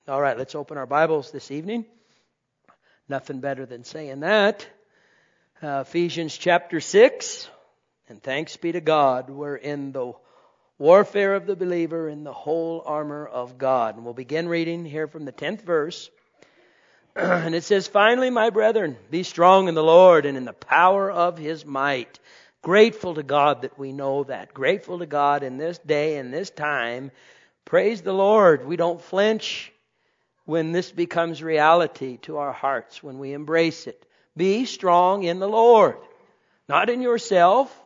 All right, let's open our Bibles this evening. Nothing better than saying that. Ephesians chapter 6. And thanks be to God, we're in the warfare of the believer in the whole armor of God. And we'll begin reading here from the 10th verse. And it says, "Finally, my brethren, be strong in the Lord and in the power of His might." Grateful to God that we know that. Grateful to God in this day and this time. Praise the Lord. We don't flinch when this becomes reality to our hearts, when we embrace it. Be strong in the Lord. Not in yourself,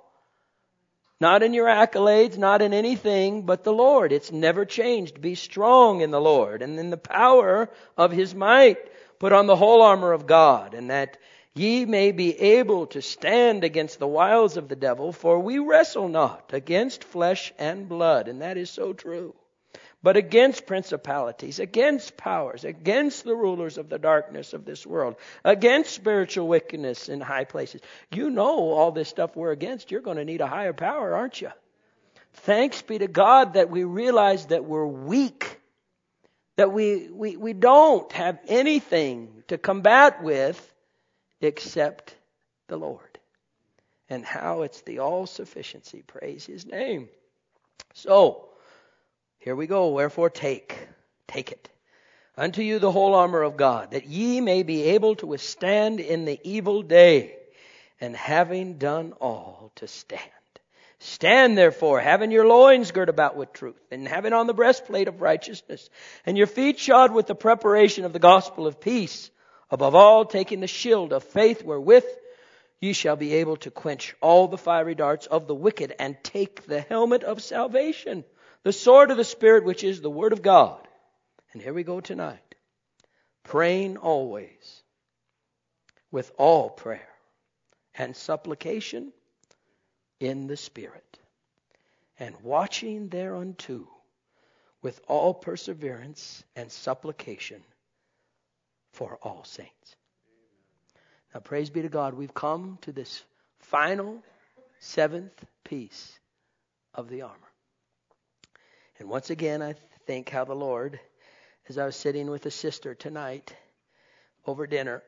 not in your accolades, not in anything but the Lord. It's never changed. Be strong in the Lord and in the power of His might. Put on the whole armor of God, and that ye may be able to stand against the wiles of the devil, for we wrestle not against flesh and blood. And that is so true. But against principalities, against powers, against the rulers of the darkness of this world, against spiritual wickedness in high places. You know all this stuff we're against. You're going to need a higher power, aren't you? Thanks be to God that we realize that we're weak, that we don't have anything to combat with except the Lord. And how it's the all-sufficiency. Praise His name. So, here we go. Wherefore take it. Unto you the whole armor of God, that ye may be able to withstand in the evil day, and having done all to stand. Stand therefore, having your loins girt about with truth, and having on the breastplate of righteousness, and your feet shod with the preparation of the gospel of peace. Above all, taking the shield of faith, wherewith ye shall be able to quench all the fiery darts of the wicked, and take the helmet of salvation, the sword of the Spirit, which is the Word of God. And here we go tonight. Praying always with all prayer and supplication in the Spirit, and watching thereunto with all perseverance and supplication for all saints. Now praise be to God, we've come to this final 7th piece of the armor. And once again, I think how the Lord, as I was sitting with a sister tonight over dinner,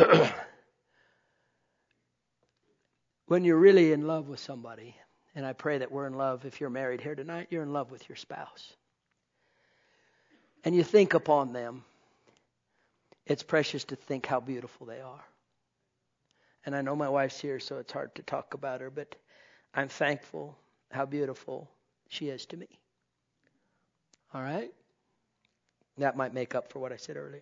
when you're really in love with somebody, and I pray that we're in love, if you're married here tonight, you're in love with your spouse. And you think upon them, it's precious to think how beautiful they are. And I know my wife's here, so it's hard to talk about her, but I'm thankful how beautiful she is to me. All right? That might make up for what I said earlier.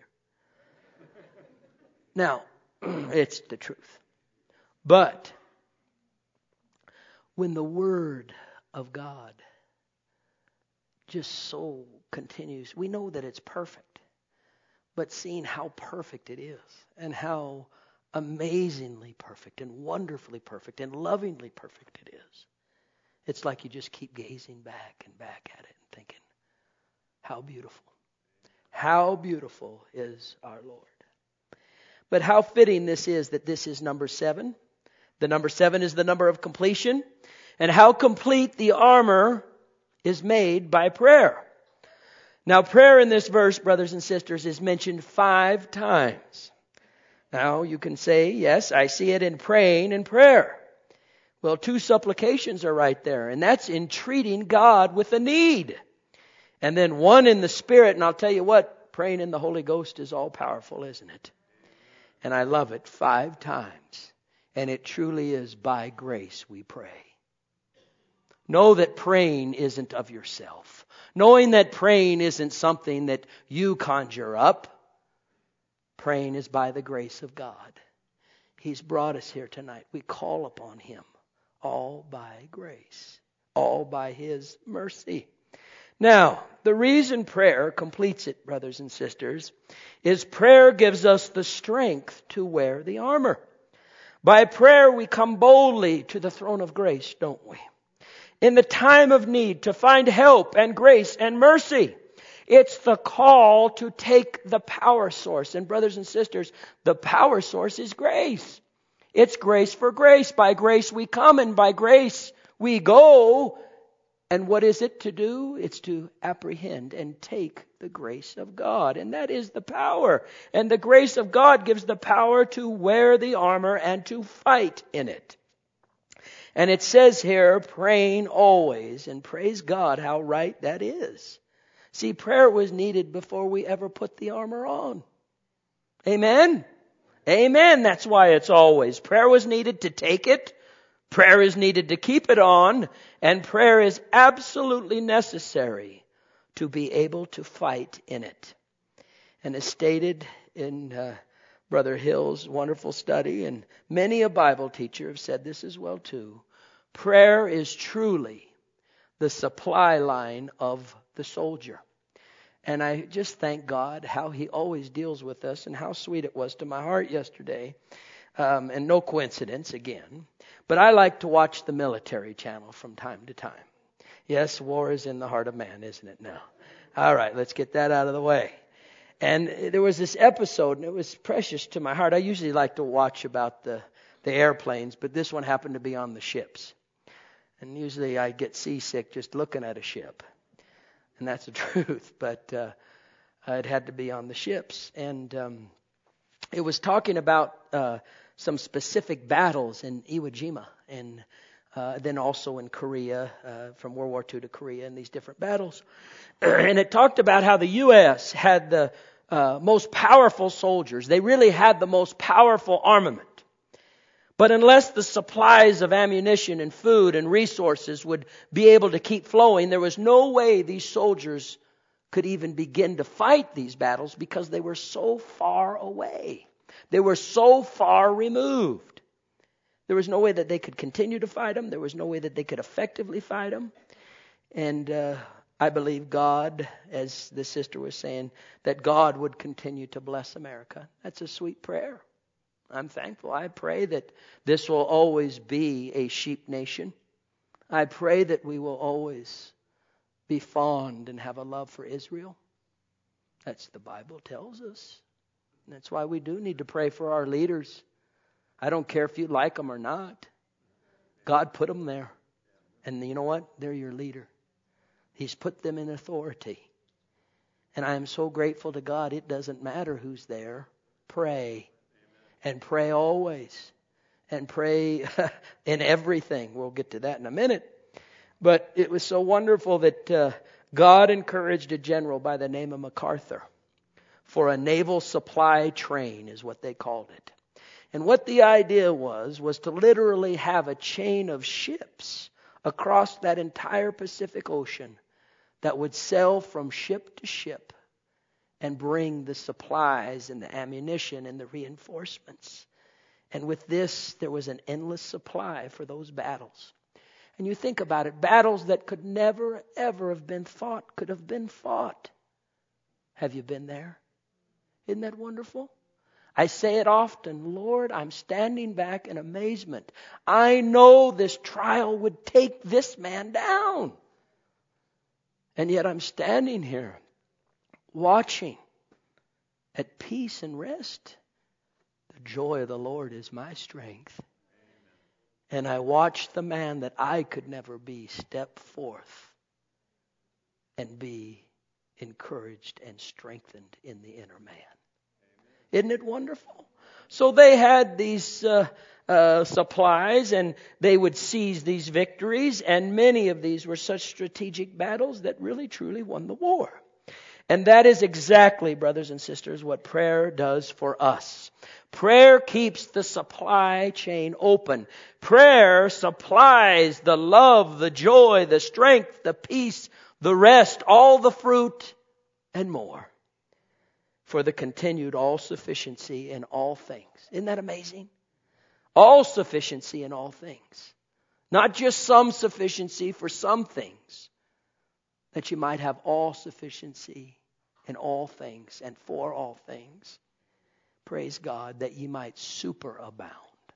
Now, it's the truth. But when the Word of God just so continues, we know that it's perfect. But seeing how perfect it is, and how amazingly perfect, and wonderfully perfect, and lovingly perfect it is, it's like you just keep gazing back and back at it and thinking, how beautiful. How beautiful is our Lord. But how fitting this is that this is number 7. The number 7 is the number of completion. And how complete the armor is made by prayer. Now prayer in this verse, brothers and sisters, is mentioned 5 times. Now you can say, yes, I see it in praying and prayer. Well, 2 supplications are right there. And that's entreating God with a need. And then 1 in the Spirit, and I'll tell you what, praying in the Holy Ghost is all powerful, isn't it? And I love it 5 times. And it truly is by grace we pray. Know that praying isn't of yourself. Knowing that praying isn't something that you conjure up. Praying is by the grace of God. He's brought us here tonight. We call upon Him all by grace. All by His mercy. Now, the reason prayer completes it, brothers and sisters, is prayer gives us the strength to wear the armor. By prayer we come boldly to the throne of grace, don't we? In the time of need to find help and grace and mercy. It's the call to take the power source. And brothers and sisters, the power source is grace. It's grace for grace. By grace we come and by grace we go. And what is it to do? It's to apprehend and take the grace of God. And that is the power. And the grace of God gives the power to wear the armor and to fight in it. And it says here, praying always. And praise God how right that is. See, prayer was needed before we ever put the armor on. Amen? Amen. That's why it's always. Prayer was needed to take it. Prayer is needed to keep it on, and prayer is absolutely necessary to be able to fight in it. And as stated in Brother Hill's wonderful study, and many a Bible teacher have said this as well too, prayer is truly the supply line of the soldier. And I just thank God how He always deals with us and how sweet it was to my heart yesterday. And no coincidence again. But I like to watch the military channel from time to time. Yes, war is in the heart of man, isn't it now? All right, let's get that out of the way. And there was this episode, and it was precious to my heart. I usually like to watch about the airplanes, but this one happened to be on the ships. And usually I get seasick just looking at a ship. And that's the truth, but it had to be on the ships. And it was talking about some specific battles in Iwo Jima and then also in Korea, from World War II to Korea, and these different battles. And it talked about how the U.S. had the most powerful soldiers. They really had the most powerful armament. But unless the supplies of ammunition and food and resources would be able to keep flowing, there was no way these soldiers could even begin to fight these battles because they were so far away. They were so far removed. There was no way that they could continue to fight them. There was no way that they could effectively fight them. And I believe God, as the sister was saying, that God would continue to bless America. That's a sweet prayer. I'm thankful. I pray that this will always be a sheep nation. I pray that we will always be fond and have a love for Israel. That's the Bible tells us. And that's why we do need to pray for our leaders. I don't care if you like them or not. God put them there. And you know what? They're your leader. He's put them in authority. And I am so grateful to God. It doesn't matter who's there. Pray. And pray always. And pray in everything. We'll get to that in a minute. But it was so wonderful that God encouraged a general by the name of MacArthur for a naval supply train, is what they called it. And what the idea was to literally have a chain of ships across that entire Pacific Ocean that would sail from ship to ship and bring the supplies and the ammunition and the reinforcements. And with this, there was an endless supply for those battles. And you think about it, battles that could never, ever have been fought could have been fought. Have you been there? Isn't that wonderful? I say it often, Lord, I'm standing back in amazement. I know this trial would take this man down. And yet I'm standing here watching at peace and rest. The joy of the Lord is my strength. And I watched the man that I could never be step forth and be encouraged and strengthened in the inner man. Isn't it wonderful? So they had these supplies, and they would seize these victories, and many of these were such strategic battles that really truly won the war. And that is exactly, brothers and sisters, what prayer does for us. Prayer keeps the supply chain open. Prayer supplies the love, the joy, the strength, the peace, the rest, all the fruit, and more, for the continued all-sufficiency in all things. Isn't that amazing? All-sufficiency in all things. Not just some sufficiency for some things. That you might have all-sufficiency in all things and for all things. Praise God, that ye might superabound.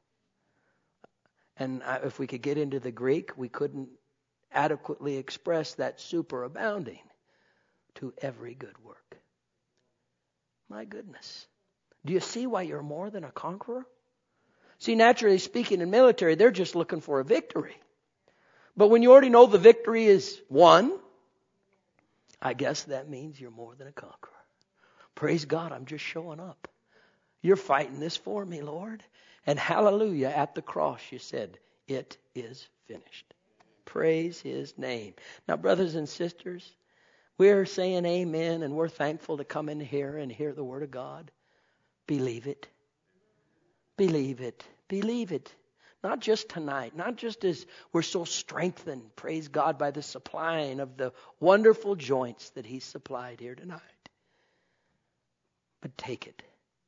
And if we could get into the Greek, we couldn't adequately express that superabounding to every good work. My goodness. Do you see why you're more than a conqueror? See, naturally speaking, in military, they're just looking for a victory. But when you already know the victory is won, I guess that means you're more than a conqueror. Praise God, I'm just showing up. You're fighting this for me, Lord. And hallelujah, at the cross you said, it is finished. Praise His name. Now, brothers and sisters, we're saying amen, and we're thankful to come in here and hear the Word of God. Believe it. Believe it. Believe it. Not just tonight, not just as we're so strengthened, praise God, by the supplying of the wonderful joints that He's supplied here tonight. But take it.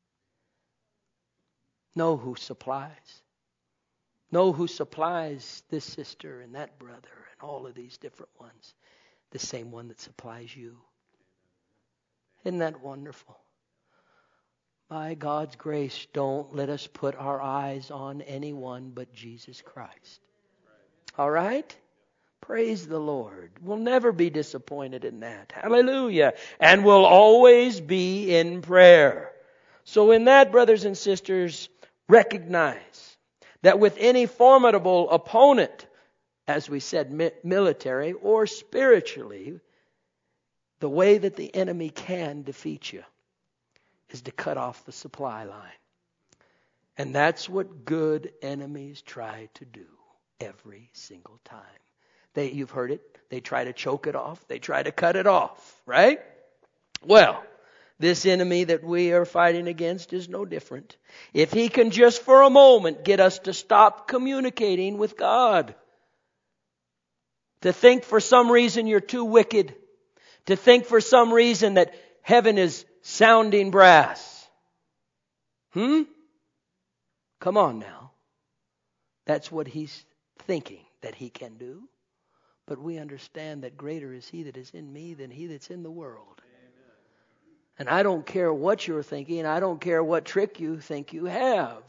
Know who supplies. Know who supplies this sister and that brother and all of these different ones. The same one that supplies you. Isn't that wonderful? By God's grace, don't let us put our eyes on anyone but Jesus Christ. All right? Praise the Lord. We'll never be disappointed in that. Hallelujah. And we'll always be in prayer. So in that, brothers and sisters, recognize that with any formidable opponent, as we said, military or spiritually, the way that the enemy can defeat you is to cut off the supply line. And that's what good enemies try to do every single time. You've heard it. They try to choke it off. They try to cut it off, right? Well, this enemy that we are fighting against is no different. If he can just for a moment get us to stop communicating with God, to think for some reason you're too wicked, to think for some reason that heaven is sounding brass. Come on now. That's what he's thinking that he can do. But we understand that greater is He that is in me than he that's in the world. Amen. And I don't care what you're thinking. I don't care what trick you think you have.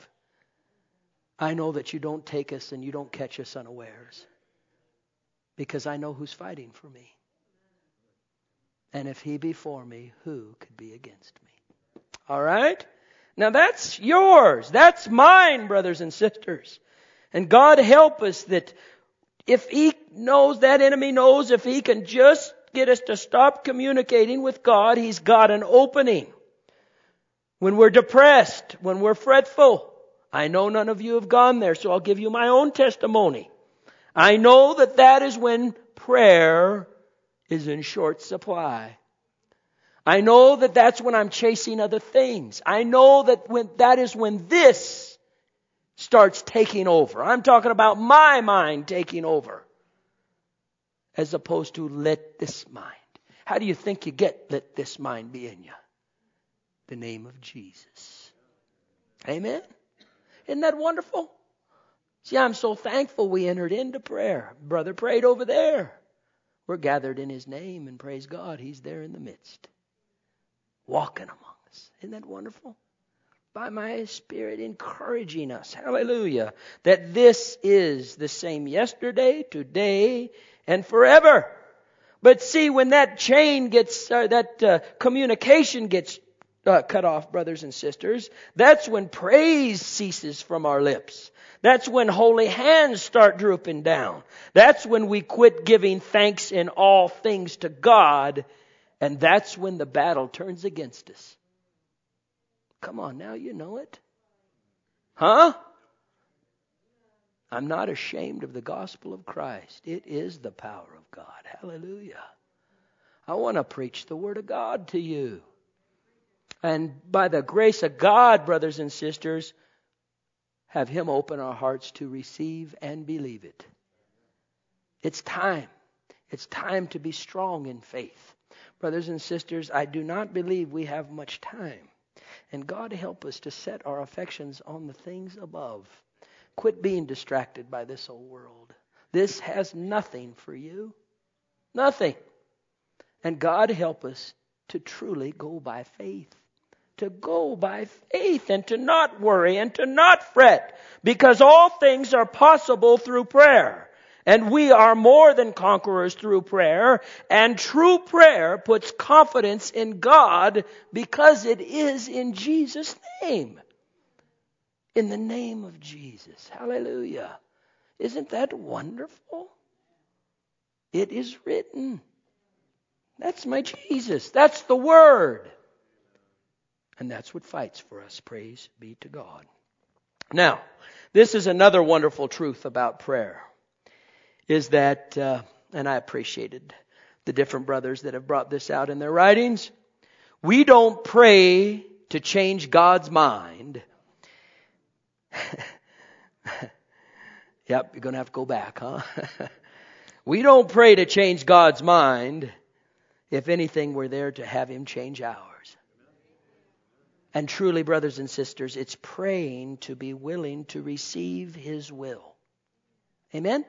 I know that you don't take us and you don't catch us unawares. Because I know who's fighting for me. And if He be for me, who could be against me? All right? Now that's yours. That's mine, brothers and sisters. And God help us that if he knows, that enemy knows, if he can just get us to stop communicating with God, he's got an opening. When we're depressed, when we're fretful, I know none of you have gone there, so I'll give you my own testimony. I know that that is when prayer is in short supply. I know that that's when I'm chasing other things. I know that that is when this starts taking over. I'm talking about my mind taking over. As opposed to let this mind. How do you think you get let this mind be in you? The name of Jesus. Amen? Isn't that wonderful? See, I'm so thankful we entered into prayer. Brother prayed over there. We're gathered in His name, and praise God, He's there in the midst. Walking among us. Isn't that wonderful? By my Spirit encouraging us. Hallelujah. That this is the same yesterday, today, and forever. But see, when that chain gets, communication gets cut off, brothers and sisters, that's when praise ceases from our lips. That's when holy hands start drooping down. That's when we quit giving thanks in all things to God. And that's when the battle turns against us. Come on now, you know it. Huh? I'm not ashamed of the gospel of Christ. It is the power of God. Hallelujah. I want to preach the Word of God to you. And by the grace of God, brothers and sisters, have Him open our hearts to receive and believe it. It's time. It's time to be strong in faith. Brothers and sisters, I do not believe we have much time. And God help us to set our affections on the things above. Quit being distracted by this old world. This has nothing for you. Nothing. And God help us to truly go by faith. To go by faith and to not worry and to not fret. Because all things are possible through prayer. And we are more than conquerors through prayer. And true prayer puts confidence in God because it is in Jesus' name. In the name of Jesus. Hallelujah. Isn't that wonderful? It is written. That's my Jesus. That's the Word. And that's what fights for us. Praise be to God. Now, this is another wonderful truth about prayer. Is that, and I appreciated the different brothers that have brought this out in their writings. We don't pray to change God's mind. Yep, you're going to have to go back, huh? We don't pray to change God's mind. If anything, we're there to have Him change ours. And truly, brothers and sisters, it's praying to be willing to receive His will. Amen?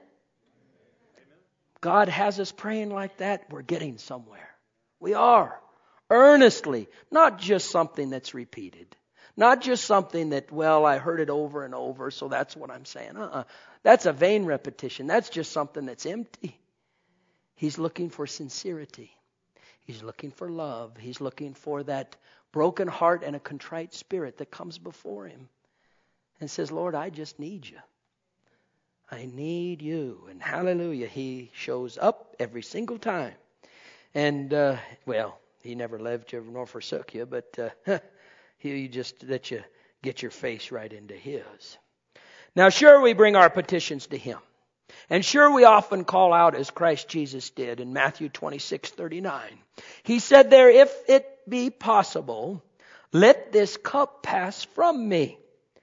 God has us praying like that. We're getting somewhere. We are. Earnestly. Not just something that's repeated. Not just something that, well, I heard it over and over, so that's what I'm saying. That's a vain repetition. That's just something that's empty. He's looking for sincerity. He's looking for love. He's looking for that broken heart and a contrite spirit that comes before Him and says, Lord, I just need you. I need you. And hallelujah, He shows up every single time. And, well, He never left you nor forsook you, but He just let you get your face right into His. Now, sure, we bring our petitions to Him. And sure, we often call out as Christ Jesus did in Matthew 26:39. He said there, if it be possible, let this cup pass from me.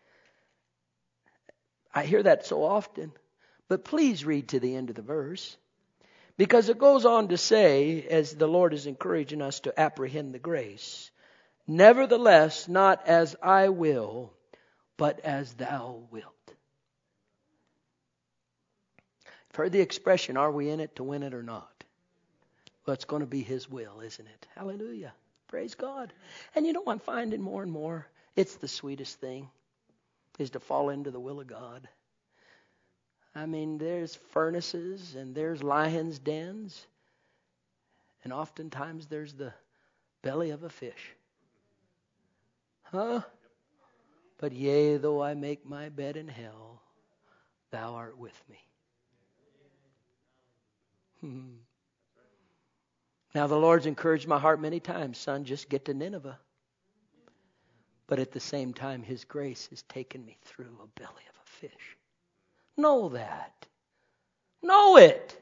I hear that so often. But please read to the end of the verse. Because it goes on to say, as the Lord is encouraging us to apprehend the grace, nevertheless, not as I will, but as thou wilt. I've heard the expression, are we in it to win it or not? Well, it's going to be His will, isn't it? Hallelujah. Praise God. And you know, I'm finding more and more, it's the sweetest thing, is to fall into the will of God. I mean, there's furnaces and there's lions' dens. And oftentimes there's the belly of a fish. Huh? But yea, though I make my bed in hell, thou art with me. Now the Lord's encouraged my heart many times, son, just get to Nineveh. But at the same time, His grace has taken me through a belly of a fish. Know that. Know it.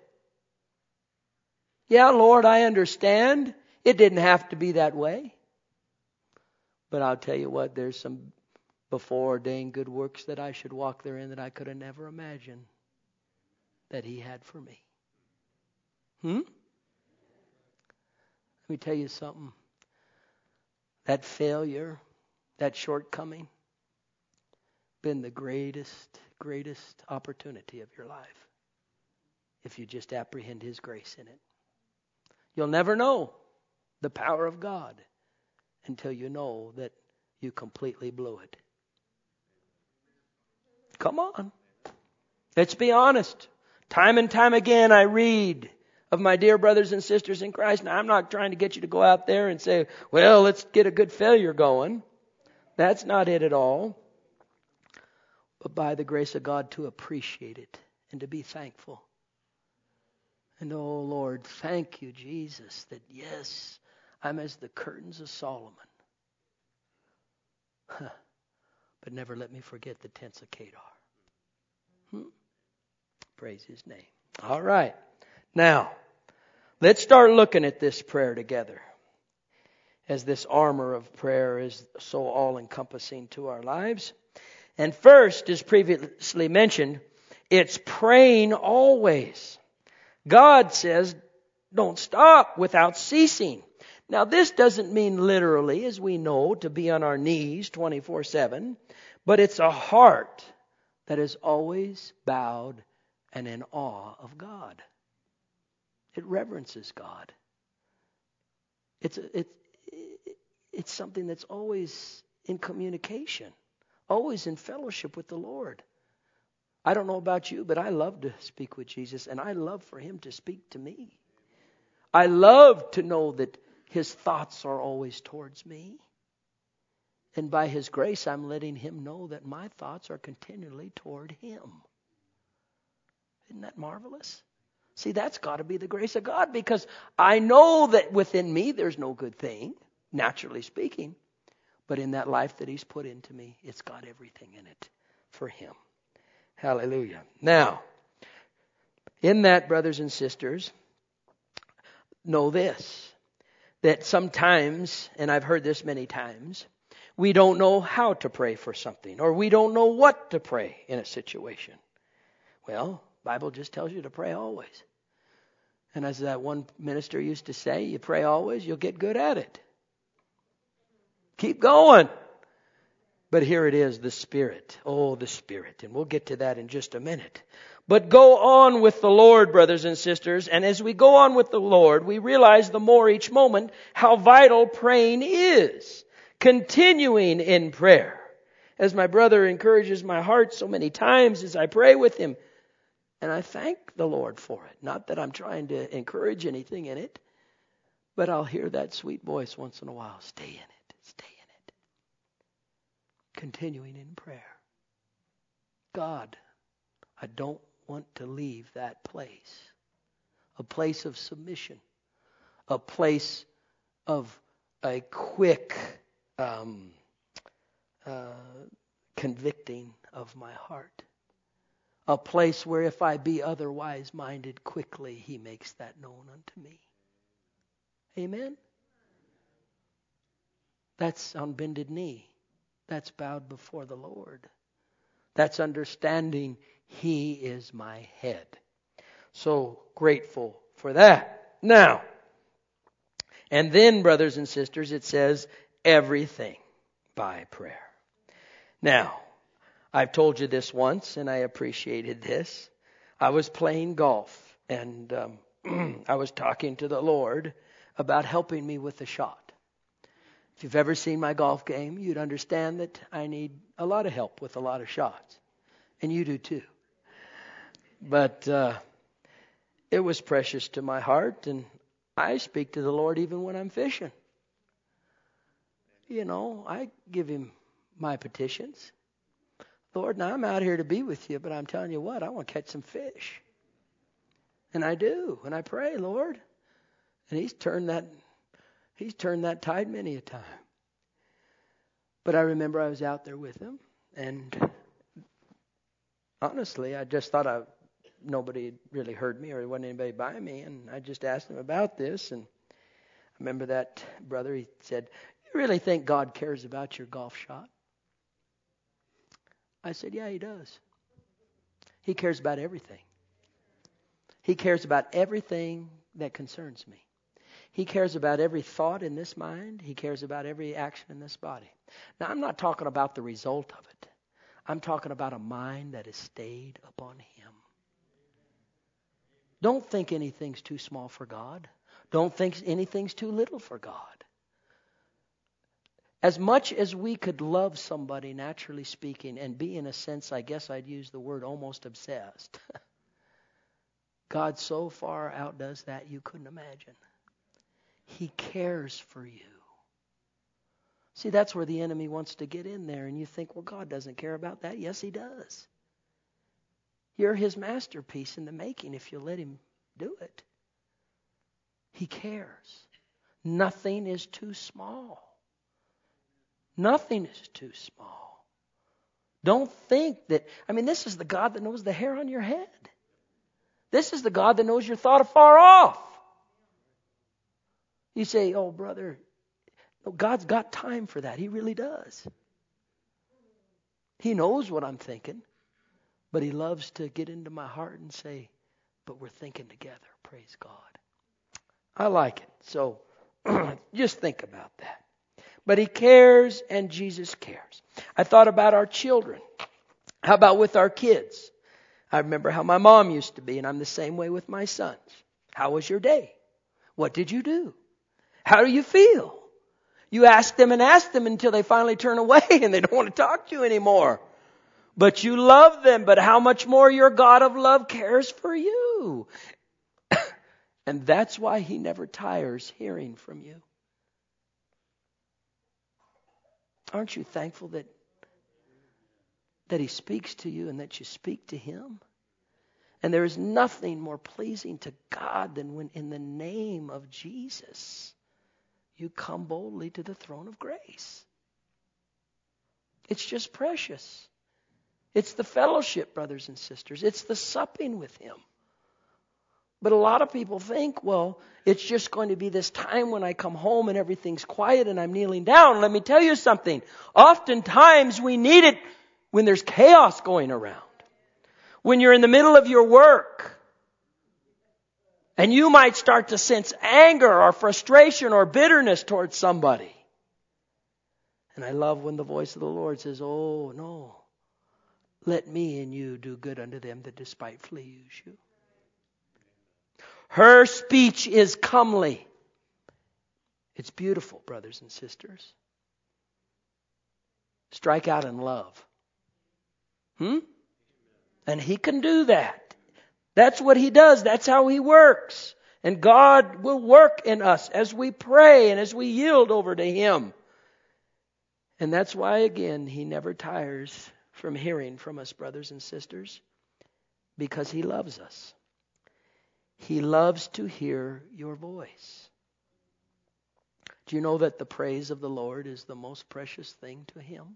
Yeah, Lord, I understand. It didn't have to be that way. But I'll tell you what, there's some before-ordained good works that I should walk therein that I could have never imagined that He had for me. Let me tell you something. That failure, that shortcoming, been the greatest opportunity of your life. If you just apprehend His grace in it. You'll never know the power of God until you know that you completely blew it. Come on. Let's be honest. Time and time again I read of my dear brothers and sisters in Christ. Now, I'm not trying to get you to go out there and say, well, let's get a good failure going. That's not it at all. But by the grace of God to appreciate it and to be thankful. And oh Lord, thank you, Jesus, that yes, I'm as the curtains of Solomon. But never let me forget the tents of Kedar. Praise His name. All right. Now, let's start looking at this prayer together. As this armor of prayer is so all-encompassing to our lives. And first, as previously mentioned, it's praying always. God says, don't stop without ceasing. Now, this doesn't mean literally, as we know, to be on our knees 24/7, but it's a heart that is always bowed and in awe of God. It reverences God. It's something that's always in communication, always in fellowship with the Lord. I don't know about you, but I love to speak with Jesus, and I love for Him to speak to me. I love to know that His thoughts are always towards me. And by His grace, I'm letting Him know that my thoughts are continually toward Him. Isn't that marvelous? See, that's got to be the grace of God, because I know that within me there's no good thing, naturally speaking. But in that life that He's put into me, it's got everything in it for Him. Hallelujah. Now, in that, brothers and sisters, know this, that sometimes, and I've heard this many times, we don't know how to pray for something, or we don't know what to pray in a situation. Well, the Bible just tells you to pray always. And as that one minister used to say, you pray always, you'll get good at it. Keep going. But here it is, the Spirit. Oh, the Spirit. And we'll get to that in just a minute. But go on with the Lord, brothers and sisters. And as we go on with the Lord, we realize the more each moment how vital praying is. Continuing in prayer. As my brother encourages my heart so many times as I pray with him. And I thank the Lord for it. Not that I'm trying to encourage anything in it, but I'll hear that sweet voice once in a while. Stay in it. Stay in it. Continuing in prayer. God, I don't want to leave that place. A place of submission. A place of a quick convicting of my heart. A place where if I be otherwise minded, quickly He makes that known unto me. Amen? That's on bended knee. That's bowed before the Lord. That's understanding He is my head. So grateful for that. Now, and then, brothers and sisters, it says everything by prayer. Now, I've told you this once, and I appreciated this. I was playing golf, and I was talking to the Lord about helping me with the shot. If you've ever seen my golf game, you'd understand that I need a lot of help with a lot of shots. And you do too. But it was precious to my heart, and I speak to the Lord even when I'm fishing. You know, I give Him my petitions. Lord, now I'm out here to be with you, but I'm telling you what, I want to catch some fish. And I do. And I pray, Lord. And He's turned that tide many a time. But I remember I was out there with Him, and honestly, I just thought nobody had really heard me, or there wasn't anybody by me, and I just asked Him about this. And I remember that brother, he said, "You really think God cares about your golf shot?" I said, "Yeah, He does. He cares about everything. He cares about everything that concerns me. He cares about every thought in this mind. He cares about every action in this body." Now, I'm not talking about the result of it. I'm talking about a mind that is stayed upon Him. Don't think anything's too small for God. Don't think anything's too little for God. As much as we could love somebody, naturally speaking, and be in a sense, I guess I'd use the word almost obsessed. God so far outdoes that you couldn't imagine. He cares for you. See, that's where the enemy wants to get in there, and you think, well, God doesn't care about that. Yes, He does. You're His masterpiece in the making if you let Him do it. He cares. Nothing is too small. Nothing is too small. Don't think that, this is the God that knows the hair on your head. This is the God that knows your thought afar off. You say, "Oh, brother, no, God's got time for that." He really does. He knows what I'm thinking, but He loves to get into my heart and say, "But we're thinking together." Praise God. I like it. So just think about that. But He cares, and Jesus cares. I thought about our children. How about with our kids? I remember how my mom used to be, and I'm the same way with my sons. How was your day? What did you do? How do you feel? You ask them and ask them until they finally turn away and they don't want to talk to you anymore. But you love them, but how much more your God of love cares for you. And that's why He never tires hearing from you. Aren't you thankful that He speaks to you and that you speak to Him? And there is nothing more pleasing to God than when in the name of Jesus you come boldly to the throne of grace. It's just precious. It's the fellowship, brothers and sisters. It's the supping with Him. But a lot of people think, well, it's just going to be this time when I come home and everything's quiet and I'm kneeling down. Let me tell you something. Oftentimes we need it when there's chaos going around. When you're in the middle of your work and you might start to sense anger or frustration or bitterness towards somebody. And I love when the voice of the Lord says, oh, no. Let me and you do good unto them that despitefully use you. Her speech is comely. It's beautiful, brothers and sisters. Strike out in love. And He can do that. That's what He does. That's how He works. And God will work in us as we pray and as we yield over to Him. And that's why, again, He never tires from hearing from us, brothers and sisters, because He loves us. He loves to hear your voice. Do you know that the praise of the Lord is the most precious thing to Him?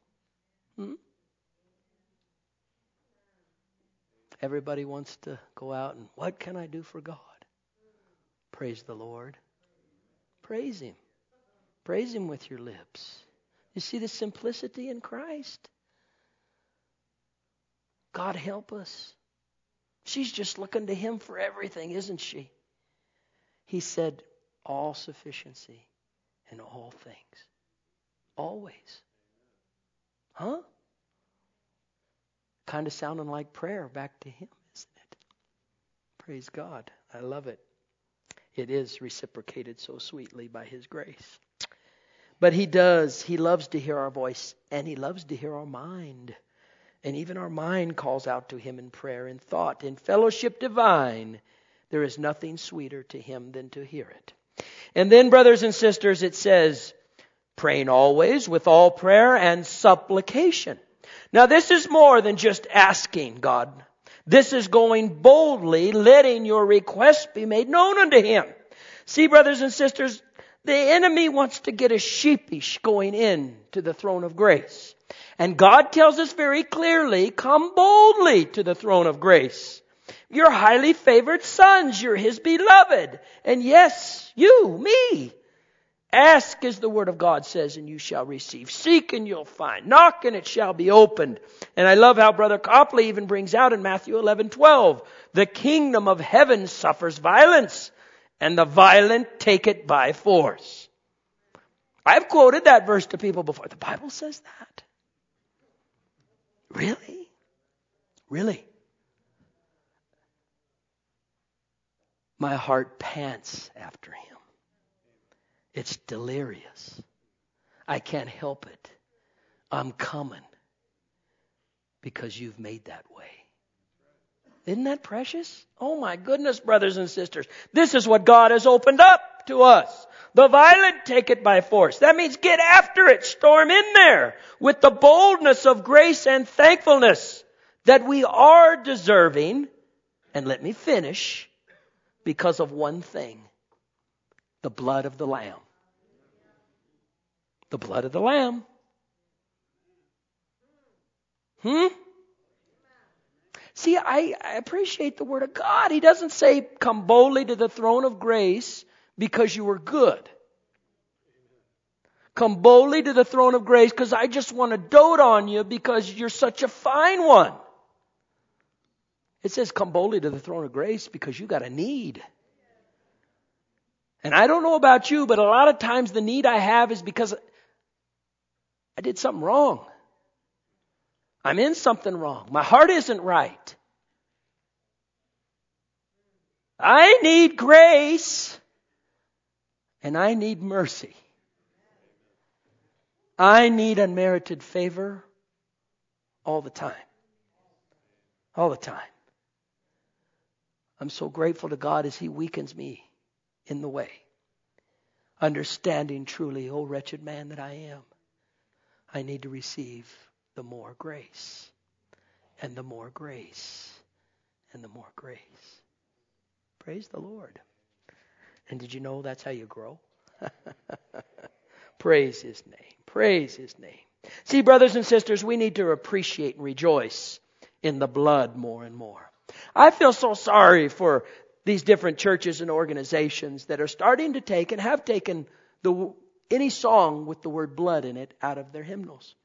Everybody wants to go out and, what can I do for God? Praise the Lord. Praise Him. Praise Him with your lips. You see the simplicity in Christ? God help us. She's just looking to Him for everything, isn't she? He said, all sufficiency in all things. Always. Kind of sounding like prayer back to Him, isn't it? Praise God. I love it. It is reciprocated so sweetly by His grace. But He does. He loves to hear our voice, and He loves to hear our mind. And even our mind calls out to Him in prayer, in thought, in fellowship divine. There is nothing sweeter to Him than to hear it. And then, brothers and sisters, it says, praying always with all prayer and supplication. Now, this is more than just asking God. This is going boldly, letting your requests be made known unto Him. See, brothers and sisters, the enemy wants to get us sheepish going in to the throne of grace. And God tells us very clearly, come boldly to the throne of grace. You're highly favored sons. You're His beloved. And yes, you, me. Ask, as the Word of God says, and you shall receive. Seek and you'll find. Knock and it shall be opened. And I love how Brother Copley even brings out in Matthew 11:12, the kingdom of heaven suffers violence, and the violent take it by force. I've quoted that verse to people before. The Bible says that. Really? Really? My heart pants after Him. It's delirious. I can't help it. I'm coming because you've made that way. Isn't that precious? Oh my goodness, brothers and sisters. This is what God has opened up to us. The violent take it by force. That means get after it. Storm in there with the boldness of grace and thankfulness that we are deserving. And let me finish, because of one thing. The blood of the Lamb. The blood of the Lamb. See, I appreciate the Word of God. He doesn't say, come boldly to the throne of grace because you were good. Come boldly to the throne of grace because I just want to dote on you because you're such a fine one. It says, come boldly to the throne of grace because you got a need. And I don't know about you, but a lot of times the need I have is because I did something wrong. I'm in something wrong. My heart isn't right. I need grace and I need mercy. I need unmerited favor all the time. All the time. I'm so grateful to God as He weakens me in the way. Understanding truly, oh wretched man that I am, I need to receive the more grace and the more grace and the more grace. Praise the Lord. And did you know that's how you grow? Praise His name. Praise His name. See, brothers and sisters, we need to appreciate and rejoice in the blood more and more. I feel so sorry for these different churches and organizations that are starting to take and have taken any song with the word blood in it out of their hymnals.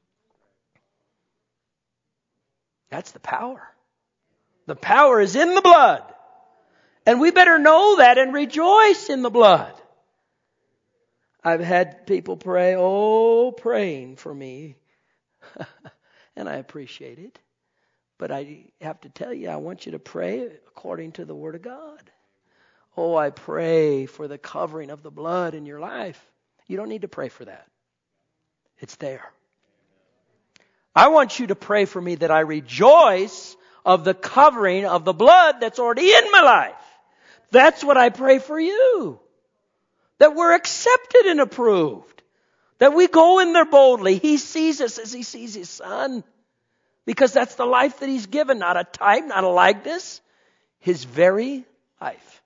That's the power. The power is in the blood. And we better know that and rejoice in the blood. I've had people praying for me. And I appreciate it. But I have to tell you, I want you to pray according to the Word of God. Oh, I pray for the covering of the blood in your life. You don't need to pray for that. It's there. I want you to pray for me that I rejoice of the covering of the blood that's already in my life. That's what I pray for you. That we're accepted and approved. That we go in there boldly. He sees us as He sees His Son. Because that's the life that He's given. Not a type, not a likeness. His very life.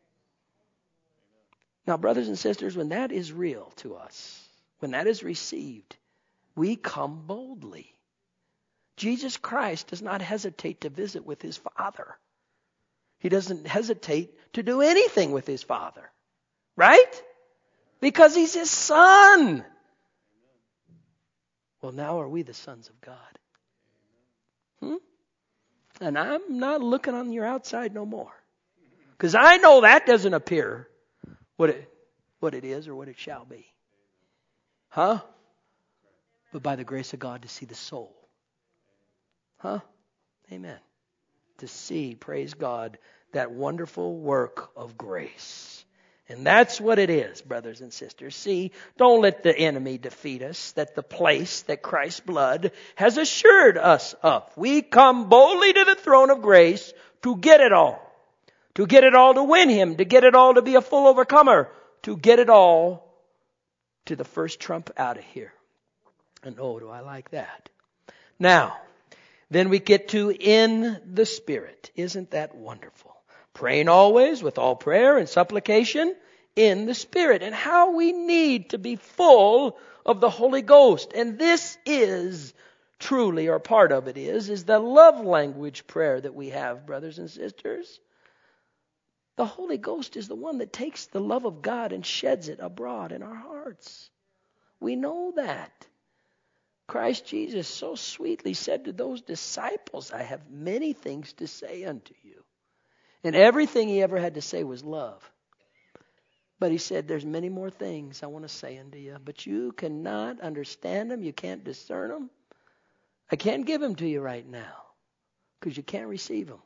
Now, brothers and sisters, when that is real to us, when that is received, we come boldly. Jesus Christ does not hesitate to visit with His Father. He doesn't hesitate to do anything with His Father. Right? Because He's His Son. Well, now are we the sons of God? And I'm not looking on your outside no more. Because I know that doesn't appear what it is or what it shall be. Huh? But by the grace of God to see the soul. Huh? Amen. To see, praise God, that wonderful work of grace. And that's what it is, brothers and sisters. See, don't let the enemy defeat us, that the place that Christ's blood has assured us of. We come boldly to the throne of grace to get it all. To get it all to win Him, to get it all to be a full overcomer, to get it all to the first trump out of here. And oh, do I like that. Now, then we get to in the Spirit. Isn't that wonderful? Praying always with all prayer and supplication in the Spirit. And how we need to be full of the Holy Ghost. And this is truly, or part of it is the love language prayer that we have, brothers and sisters. The Holy Ghost is the one that takes the love of God and sheds it abroad in our hearts. We know that. Christ Jesus so sweetly said to those disciples, I have many things to say unto you. And everything He ever had to say was love. But He said, there's many more things I want to say unto you. But you cannot understand them. You can't discern them. I can't give them to you right now. Because you can't receive them.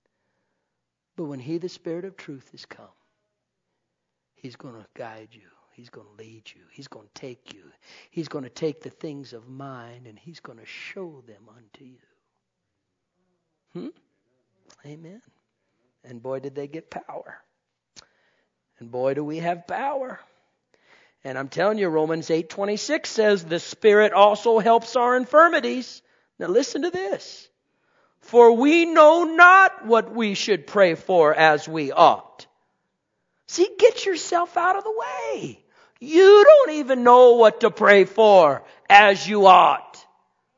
But when He, the Spirit of truth, has come, He's going to guide you. He's going to lead you. He's going to take you. He's going to take the things of mine and He's going to show them unto you. Amen. And boy, did they get power. And boy, do we have power. And I'm telling you, Romans 8:26 says, the Spirit also helps our infirmities. Now listen to this. For we know not what we should pray for as we ought. See, get yourself out of the way. You don't even know what to pray for as you ought.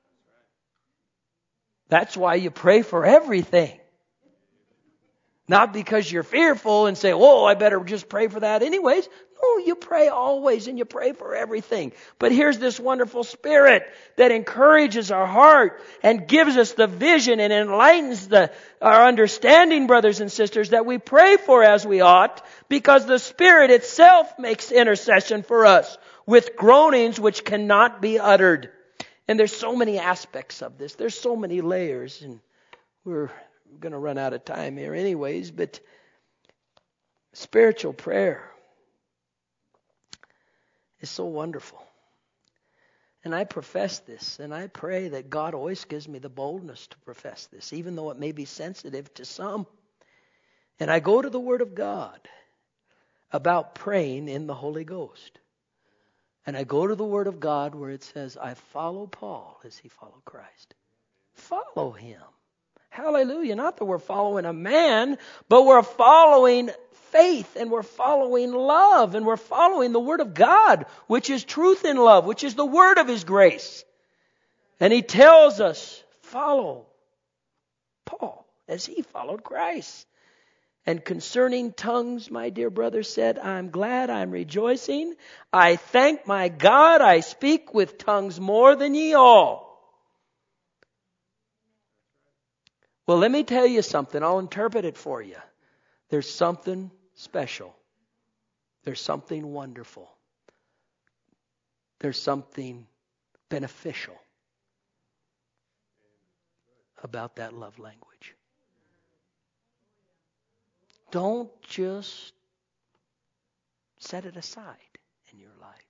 That's why you pray for everything. Not because you're fearful and say, oh, I better just pray for that anyways. No, you pray always and you pray for everything. But here's this wonderful Spirit that encourages our heart and gives us the vision and enlightens our understanding, brothers and sisters, that we pray for as we ought, because the Spirit itself makes intercession for us with groanings which cannot be uttered. And there's so many aspects of this. There's so many layers, and we're going to run out of time here anyways, but spiritual prayer is so wonderful. And I profess this, and I pray that God always gives me the boldness to profess this, even though it may be sensitive to some. And I go to the Word of God about praying in the Holy Ghost. And I go to the Word of God where it says, I follow Paul as he followed Christ. Follow him. Hallelujah. Not that we're following a man, but we're following faith, and we're following love, and we're following the Word of God, which is truth in love, which is the Word of His grace. And He tells us, follow Paul as he followed Christ. And concerning tongues, my dear brother said, I'm glad, I'm rejoicing. I thank my God, I speak with tongues more than ye all. Well, let me tell you something. I'll interpret it for you. There's something special. There's something wonderful. There's something beneficial about that love language. Don't just set it aside in your life.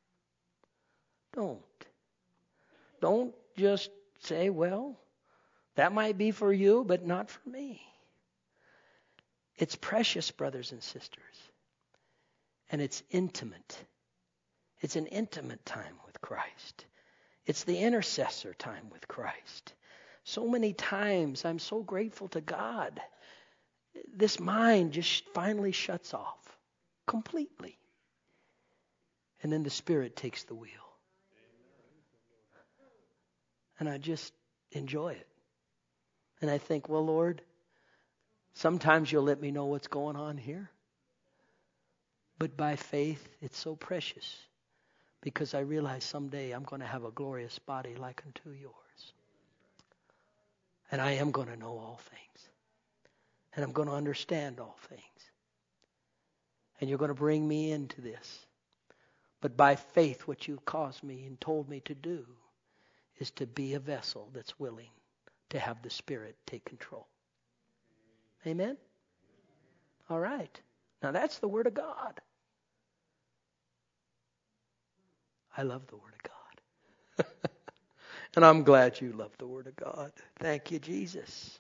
Don't just say, well, that might be for you, but not for me. It's precious, brothers and sisters. And it's intimate. It's an intimate time with Christ. It's the intercessor time with Christ. So many times I'm so grateful to God. This mind just finally shuts off completely. And then the Spirit takes the wheel. And I just enjoy it. And I think, well, Lord, sometimes you'll let me know what's going on here. But by faith, it's so precious. Because I realize someday I'm going to have a glorious body like unto yours. And I am going to know all things. And I'm going to understand all things. And you're going to bring me into this. But by faith, what you caused me and told me to do is to be a vessel that's willing to have the Spirit take control. Amen? All right. Now that's the Word of God. I love the Word of God. And I'm glad you love the Word of God. Thank you, Jesus.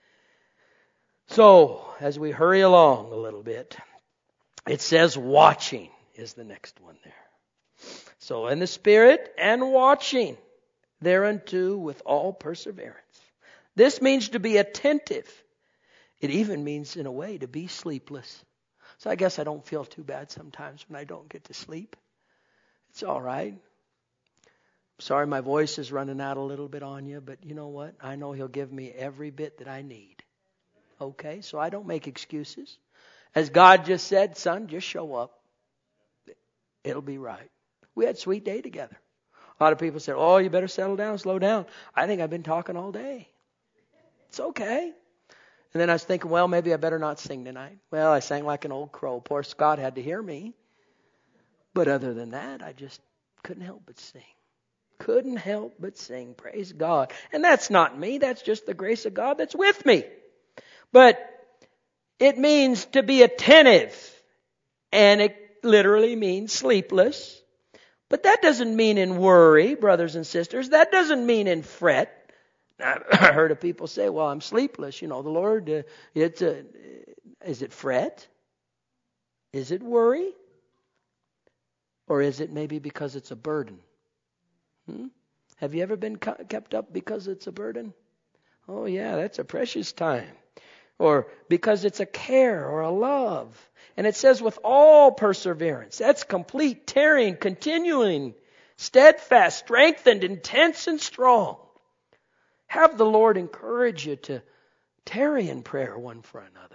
So, as we hurry along a little bit, it says watching is the next one there. So, in the Spirit and watching thereunto with all perseverance. This means to be attentive. It even means, in a way, to be sleepless. So I guess I don't feel too bad sometimes when I don't get to sleep. It's all right. Sorry my voice is running out a little bit on you, but you know what? I know He'll give me every bit that I need. Okay? So I don't make excuses. As God just said, son, just show up. It'll be right. We had a sweet day together. A lot of people say, oh, you better settle down, slow down. I think I've been talking all day. It's okay. And then I was thinking, well, maybe I better not sing tonight. Well, I sang like an old crow. Poor Scott had to hear me. But other than that, I just couldn't help but sing. Couldn't help but sing. Praise God. And that's not me. That's just the grace of God that's with me. But it means to be attentive. And it literally means sleepless. But that doesn't mean in worry, brothers and sisters. That doesn't mean in fret. I heard of people say, well, I'm sleepless. You know, the Lord, is it fret? Is it worry? Or is it maybe because it's a burden? Have you ever been kept up because it's a burden? Oh, yeah, that's a precious time. Or because it's a care or a love. And it says with all perseverance. That's complete, tarrying, continuing, steadfast, strengthened, intense, and strong. Have the Lord encourage you to tarry in prayer one for another.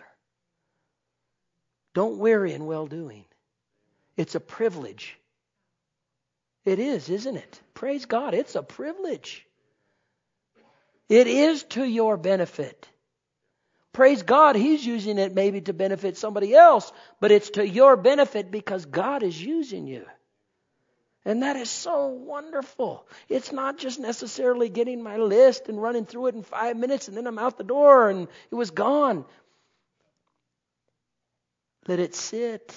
Don't weary in well-doing. It's a privilege. It is, isn't it? Praise God, it's a privilege. It is to your benefit. Praise God, He's using it maybe to benefit somebody else, but it's to your benefit because God is using you. And that is so wonderful. It's not just necessarily getting my list and running through it in 5 minutes and then I'm out the door and it was gone. Let it sit.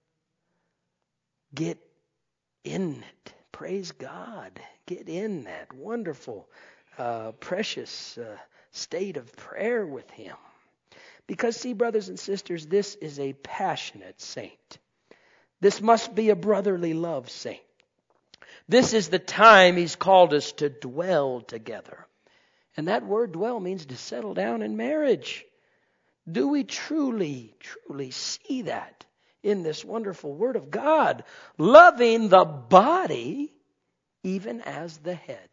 Get in it. Praise God. Get in that wonderful, precious state of prayer with Him. Because, see, brothers and sisters, this is a passionate saint. This must be a brotherly love saint. This is the time He's called us to dwell together. And that word dwell means to settle down in marriage. Do we truly, truly see that in this wonderful Word of God? Loving the body even as the head.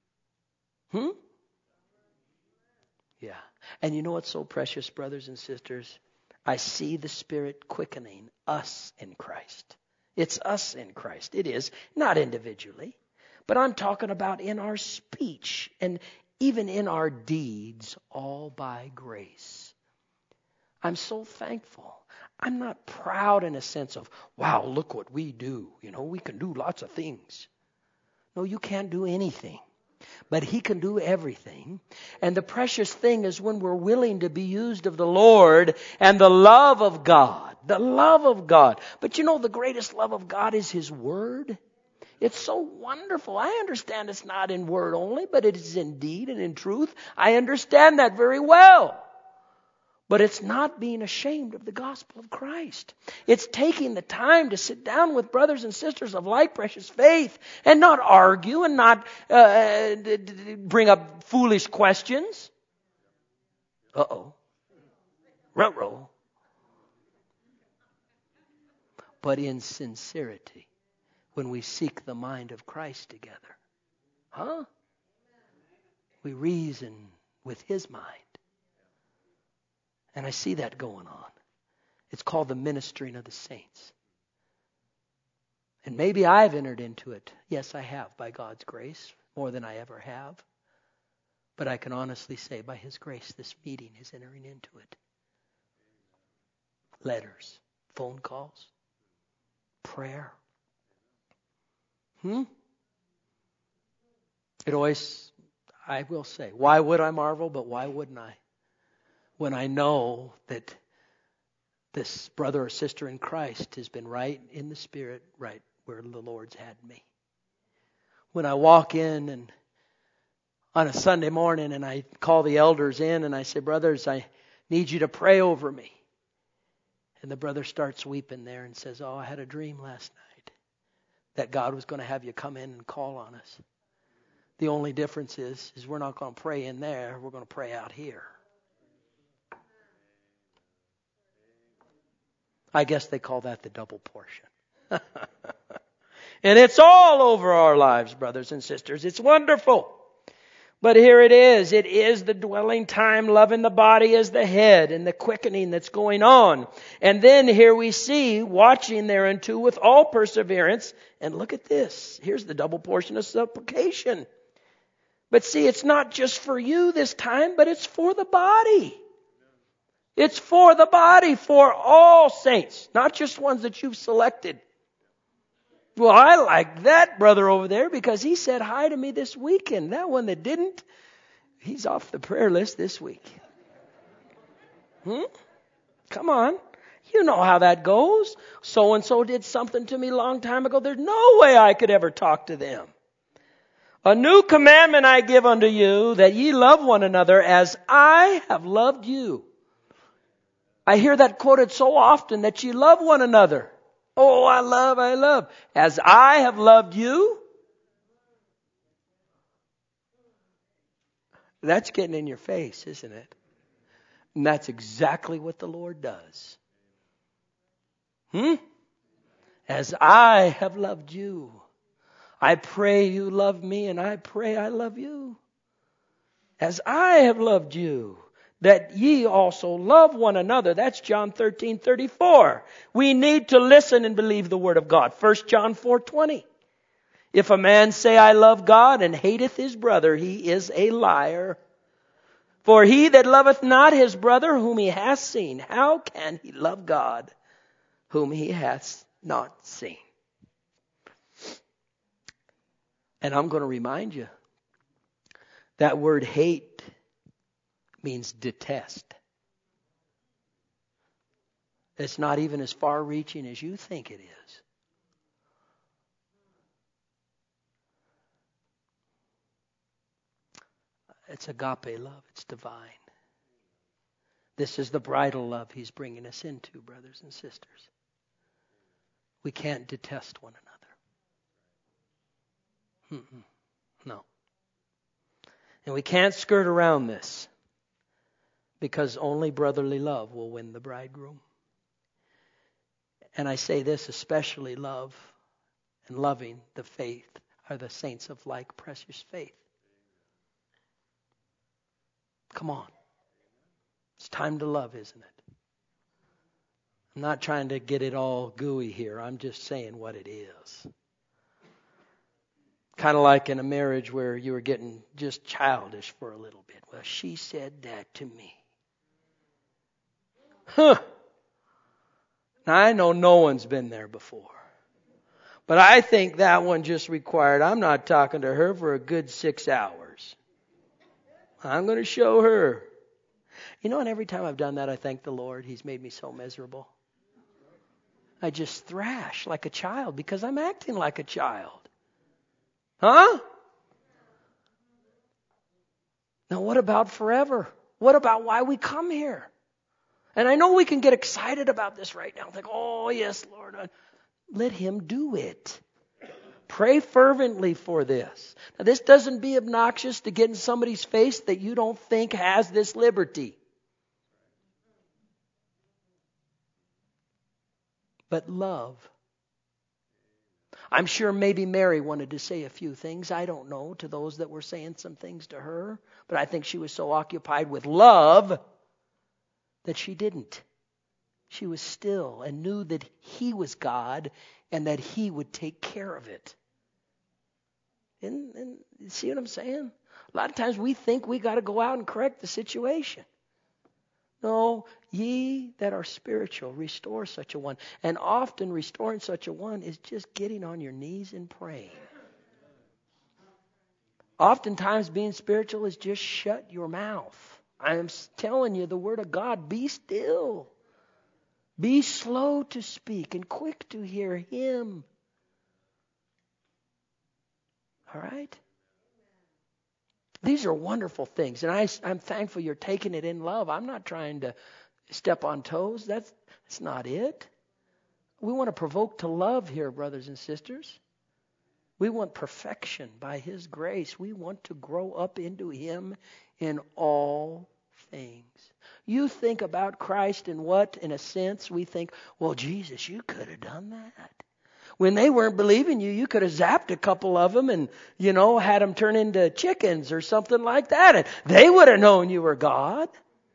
Yeah. And you know what's so precious, brothers and sisters? I see the Spirit quickening us in Christ. It's us in Christ. It is, not individually. But I'm talking about in our speech and even in our deeds, all by grace. I'm so thankful. I'm not proud in a sense of, wow, look what we do. You know, we can do lots of things. No, you can't do anything. But He can do everything. And the precious thing is when we're willing to be used of the Lord and the love of God. The love of God. But you know, the greatest love of God is His Word. It's so wonderful. I understand it's not in word only, but it is in deed and in truth. I understand that very well. But it's not being ashamed of the gospel of Christ. It's taking the time to sit down with brothers and sisters of like precious faith and not argue and not bring up foolish questions. Ruh-roh. But in sincerity, when we seek the mind of Christ together. We reason with His mind. And I see that going on. It's called the ministering of the saints. And maybe I've entered into it. Yes, I have, by God's grace, more than I ever have. But I can honestly say, by His grace, this meeting is entering into it. Letters, phone calls, prayer. It always, I will say, why would I marvel, but why wouldn't I? When I know that this brother or sister in Christ has been right in the Spirit, right where the Lord's had me. When I walk in and on a Sunday morning and I call the elders in and I say, brothers, I need you to pray over me. And the brother starts weeping there and says, I had a dream last night that God was going to have you come in and call on us. The only difference is we're not going to pray in there. We're going to pray out here. I guess they call that the double portion. And it's all over our lives, brothers and sisters. It's wonderful. But here it is. It is the dwelling time, loving the body as the head, and the quickening that's going on. And then here we see, watching thereunto with all perseverance. And look at this. Here's the double portion of supplication. But see, it's not just for you this time, but it's for the body. It's for the body, for all saints, not just ones that you've selected. Well, I like that brother over there because he said hi to me this weekend. That one that didn't, he's off the prayer list this week. Come on. You know how that goes. So-and-so did something to me a long time ago. There's no way I could ever talk to them. A new commandment I give unto you, that ye love one another as I have loved you. I hear that quoted so often, that you love one another. Oh, I love. As I have loved you. That's getting in your face, isn't it? And that's exactly what the Lord does. As I have loved you. I pray you love me, and I pray I love you. As I have loved you. That ye also love one another. That's John 13:34. We need to listen and believe the word of God. 1 John 4:20. If a man say, I love God, and hateth his brother, he is a liar. For he that loveth not his brother whom he hath seen, how can he love God whom he hath not seen? And I'm going to remind you, that word hate means detest. It's not even as far-reaching as you think it is. It's agape love. It's divine. This is the bridal love He's bringing us into, brothers and sisters. We can't detest one another. No. And we can't skirt around this, because only brotherly love will win the bridegroom. And I say this, especially love and loving the faith are the saints of like precious faith. Come on. It's time to love, isn't it? I'm not trying to get it all gooey here. I'm just saying what it is. Kind of like in a marriage where you were getting just childish for a little bit. Well, she said that to me. Huh. Now, I know no one's been there before. But I think that one just required, I'm not talking to her for a good 6 hours. I'm going to show her. You know, and every time I've done that, I thank the Lord. He's made me so miserable. I just thrash like a child because I'm acting like a child. Huh? Now, what about forever? What about why we come here? And I know we can get excited about this right now. Think, oh, yes, Lord. Let Him do it. Pray fervently for this. Now, this doesn't be obnoxious to get in somebody's face that you don't think has this liberty. But love. I'm sure maybe Mary wanted to say a few things, I don't know, to those that were saying some things to her. But I think she was so occupied with love that she didn't. She was still and knew that He was God and that He would take care of it. And you see what I'm saying? A lot of times we think we got to go out and correct the situation. No, ye that are spiritual, restore such a one. And often restoring such a one is just getting on your knees and praying. Oftentimes being spiritual is just shut your mouth. I am telling you the Word of God, be still. Be slow to speak and quick to hear Him. All right? These are wonderful things. And I'm thankful you're taking it in love. I'm not trying to step on toes. That's not it. We want to provoke to love here, brothers and sisters. We want perfection by His grace. We want to grow up into Him in all things. You think about Christ and what, in a sense, we think, well, Jesus, you could have done that. When they weren't believing you, you could have zapped a couple of them and, had them turn into chickens or something like that. And they would have known you were God.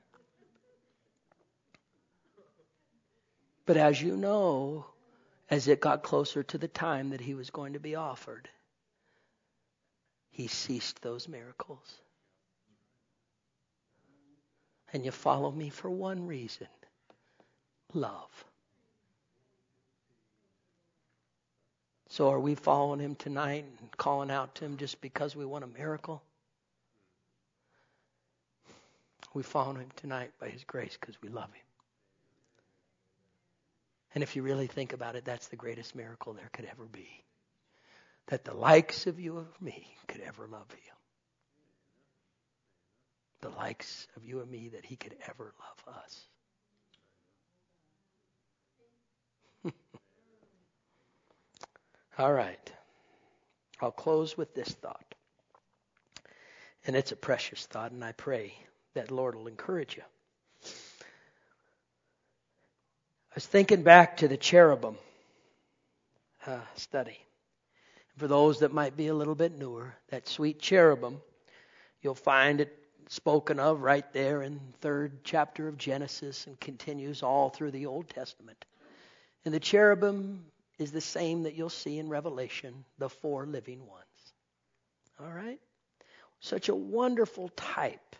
But as you know, as it got closer to the time that He was going to be offered, He ceased those miracles. And you follow me for one reason: love. So are we following Him tonight and calling out to Him just because we want a miracle? We follow Him tonight by His grace because we love Him. And if you really think about it, that's the greatest miracle there could ever be. That the likes of you or me could ever love Him. The likes of you and me, that He could ever love us. All right. I'll close with this thought. And it's a precious thought, and I pray that Lord will encourage you. I was thinking back to the cherubim study. For those that might be a little bit newer, that sweet cherubim, you'll find it spoken of right there in the 3rd chapter of Genesis and continues all through the Old Testament. And the cherubim is the same that you'll see in Revelation, the 4 living ones. All right? Such a wonderful type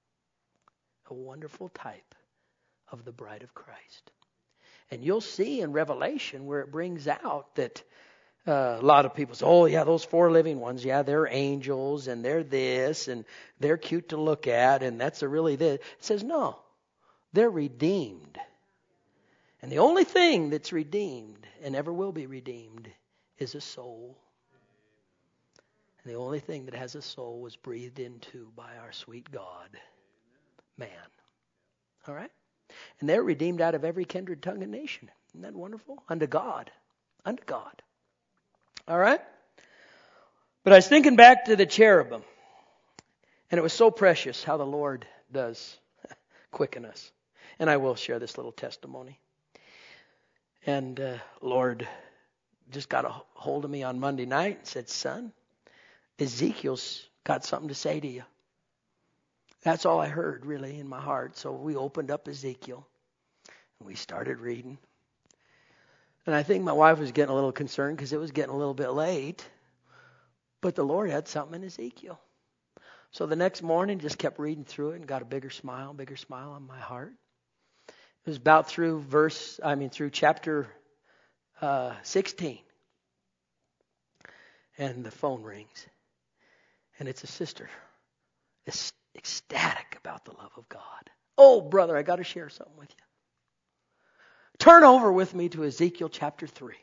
of the bride of Christ. And you'll see in Revelation where it brings out that a lot of people say, oh yeah, those 4 living ones, yeah, they're angels and they're this and they're cute to look at and that's really this. It says no, they're redeemed. And the only thing that's redeemed and ever will be redeemed is a soul. And the only thing that has a soul was breathed into by our sweet God, man. All right? And they're redeemed out of every kindred, tongue, and nation. Isn't that wonderful? Unto God. Unto God. All right? But I was thinking back to the cherubim. And it was so precious how the Lord does quicken us. And I will share this little testimony. And Lord just got a hold of me on Monday night and said, son, Ezekiel's got something to say to you. That's all I heard really in my heart. So we opened up Ezekiel and we started reading. And I think my wife was getting a little concerned because it was getting a little bit late. But the Lord had something in Ezekiel. So the next morning, just kept reading through it and got a bigger smile on my heart. It was about through chapter 16. And the phone rings. And it's a sister. Ecstatic about the love of God. Oh, brother, I got to share something with you. Turn over with me to Ezekiel chapter 3.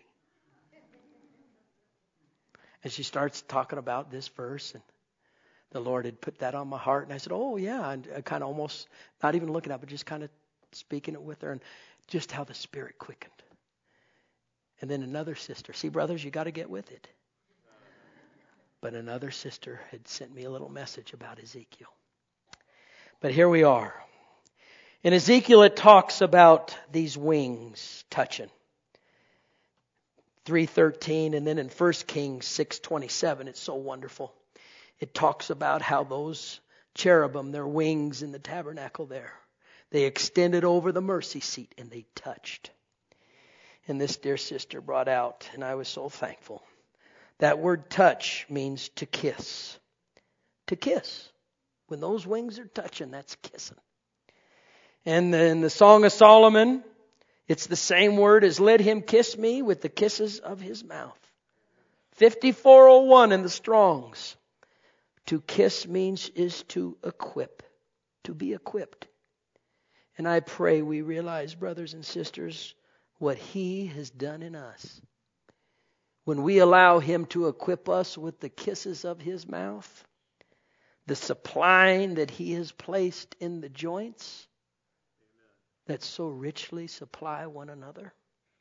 And she starts talking about this verse, and the Lord had put that on my heart. And I said, oh, yeah. And I kind of almost, not even looking up, but just kind of speaking it with her, and just how the Spirit quickened. And then another sister. See, brothers, you got to get with it. But another sister had sent me a little message about Ezekiel. But here we are. In Ezekiel, it talks about these wings touching. 3:13, and then in 1 Kings 6:27, it's so wonderful. It talks about how those cherubim, their wings in the tabernacle there, they extended over the mercy seat and they touched. And this dear sister brought out, and I was so thankful. That word touch means to kiss. To kiss. When those wings are touching, that's kissing. And in the Song of Solomon, it's the same word as let him kiss me with the kisses of his mouth. 5401 in the Strongs. To kiss means is to equip. To be equipped. And I pray we realize, brothers and sisters, what he has done in us. When we allow him to equip us with the kisses of his mouth, the supplying that he has placed in the joints that so richly supply one another,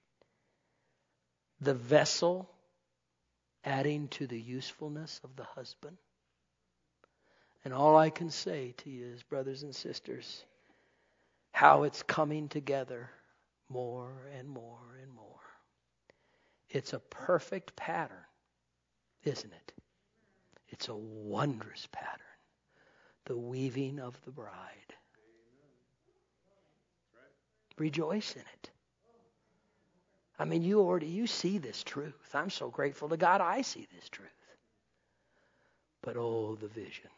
the vessel adding to the usefulness of the husband. And all I can say to you is, brothers and sisters, how it's coming together more and more and more. It's a perfect pattern, isn't it? It's a wondrous pattern. The weaving of the bride. Rejoice in it. I mean, you see this truth. I'm so grateful to God I see this truth. But oh, the vision.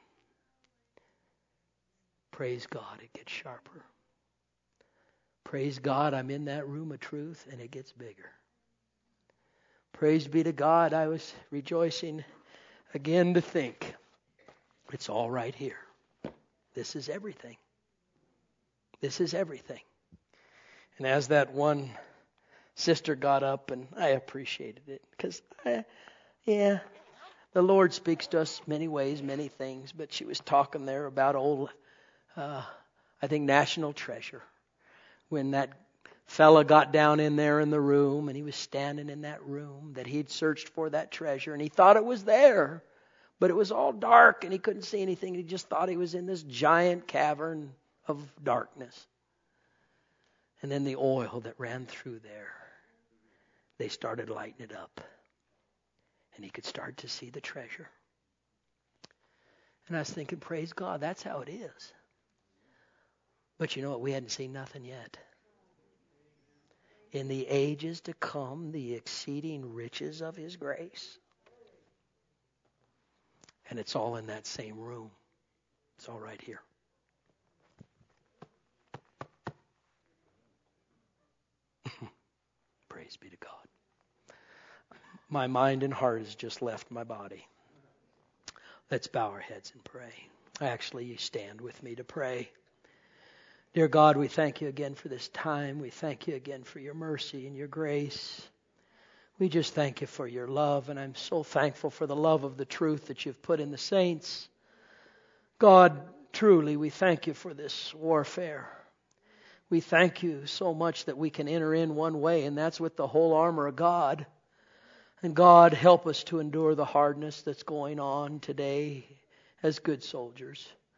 Praise God, it gets sharper. Praise God, I'm in that room of truth and it gets bigger. Praise be to God, I was rejoicing again to think it's all right here. This is everything. This is everything. And as that one sister got up, and I appreciated it, because, the Lord speaks to us many ways, many things, but she was talking there about old, I think, National Treasure. When that fella got down in there in the room, and he was standing in that room that he'd searched for that treasure, and he thought it was there, but it was all dark, and he couldn't see anything. He just thought he was in this giant cavern of darkness. And then the oil that ran through there, they started lighting it up. And he could start to see the treasure. And I was thinking, praise God, that's how it is. But you know what? We hadn't seen nothing yet. In the ages to come, the exceeding riches of his grace. And it's all in that same room. It's all right here. Praise be to God. My mind and heart has just left my body. Let's bow our heads and pray. Actually, you stand with me to pray. Dear God, we thank you again for this time. We thank you again for your mercy and your grace. We just thank you for your love, and I'm so thankful for the love of the truth that you've put in the saints. God, truly, we thank you for this warfare. We thank you so much that we can enter in one way, and that's with the whole armor of God. And God, help us to endure the hardness that's going on today as good soldiers.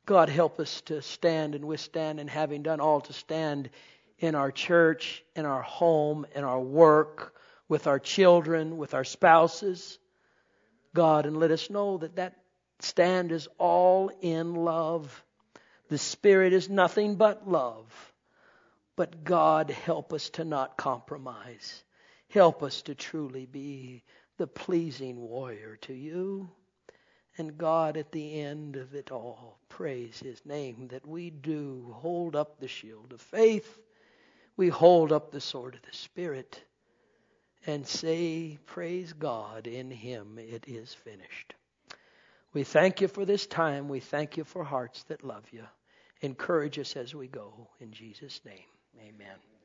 God, help us to stand and withstand, and having done all, to stand in our church, in our home, in our work, with our children, with our spouses. God, and let us know that that stand is all in love. The Spirit is nothing but love. But God, help us to not compromise. Help us to truly be the pleasing warrior to you. And God, at the end of it all, praise His name, that we do hold up the shield of faith. We hold up the sword of the Spirit and say, praise God, in Him it is finished. We thank you for this time. We thank you for hearts that love you. Encourage us as we go. In Jesus' name, amen.